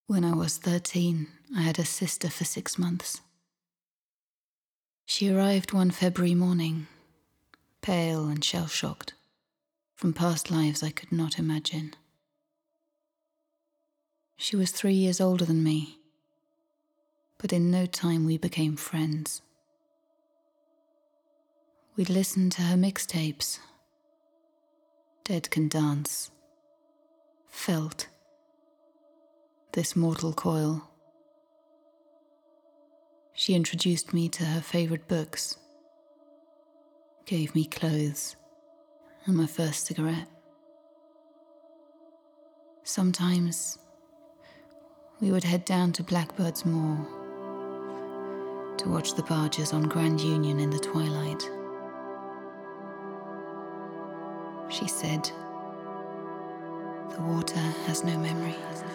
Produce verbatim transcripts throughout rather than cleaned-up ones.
When I was thirteen, I had a sister for six months. She arrived one February morning, pale and shell-shocked, from past lives I could not imagine. She was three years older than me, but in no time we became friends. We'd listened to her mixtapes, Dead Can Dance, Felt, This Mortal Coil. She introduced me to her favourite books, gave me clothes, and my first cigarette. Sometimes we would head down to Blackbird's Moor to watch the barges on Grand Union in the twilight. She said, "The water has no memory."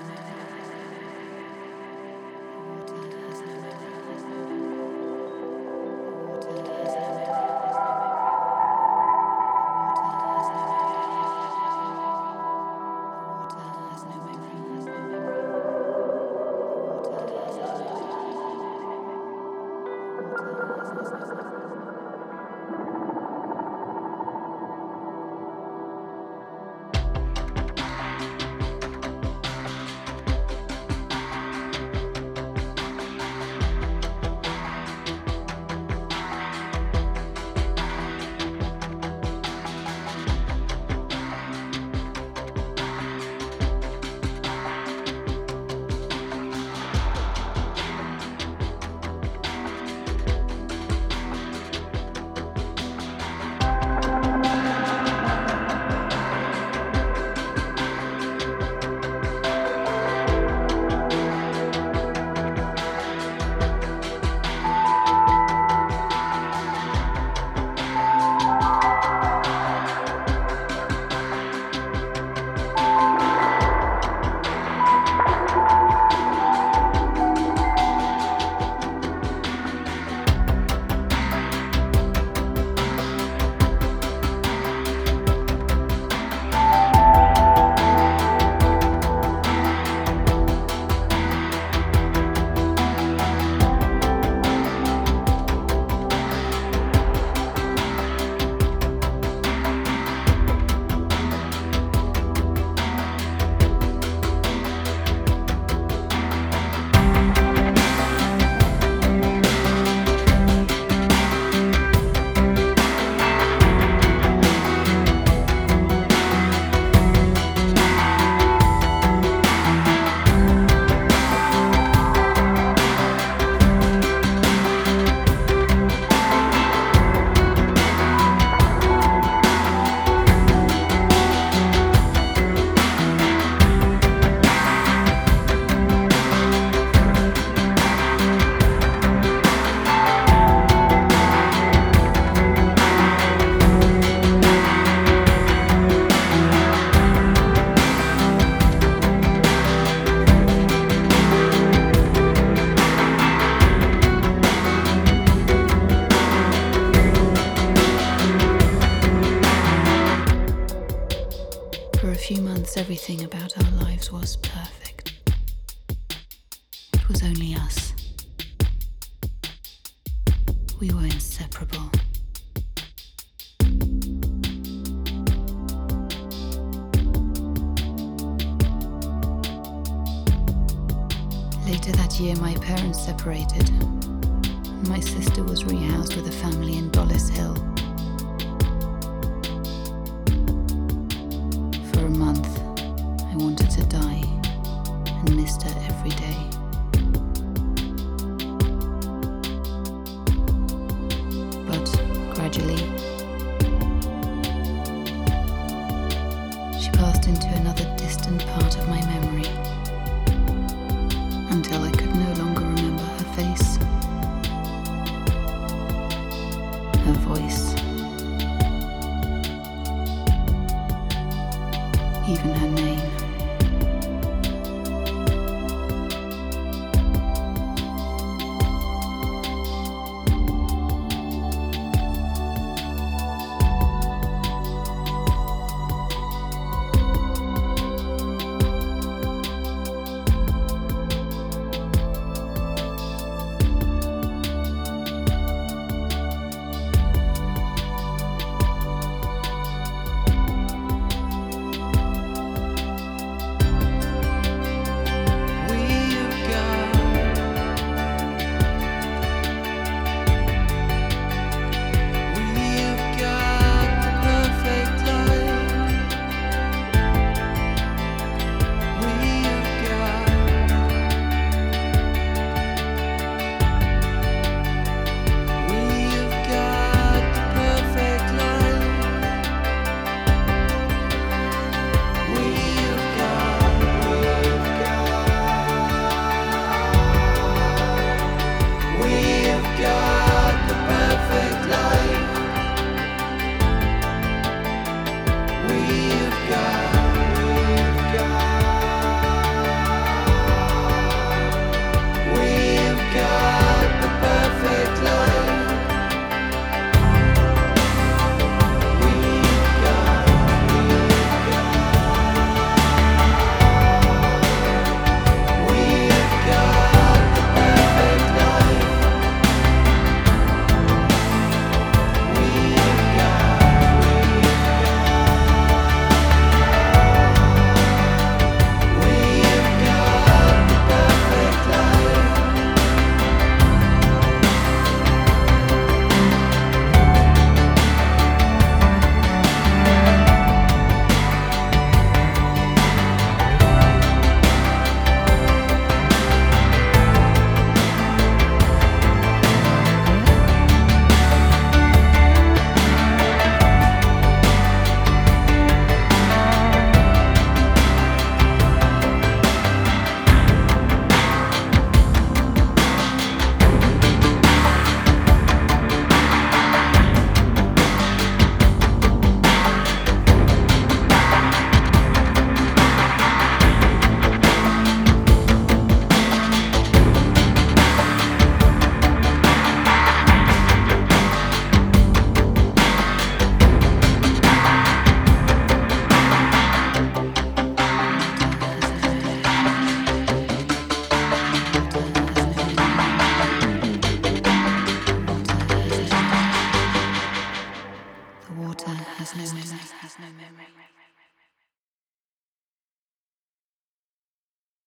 For a few months, everything about our lives was perfect. It was only us. We were inseparable. Later that year, my parents separated. My sister was rehoused with a family in Dollis Hill. For a month, I wanted to die and missed her every day. But gradually,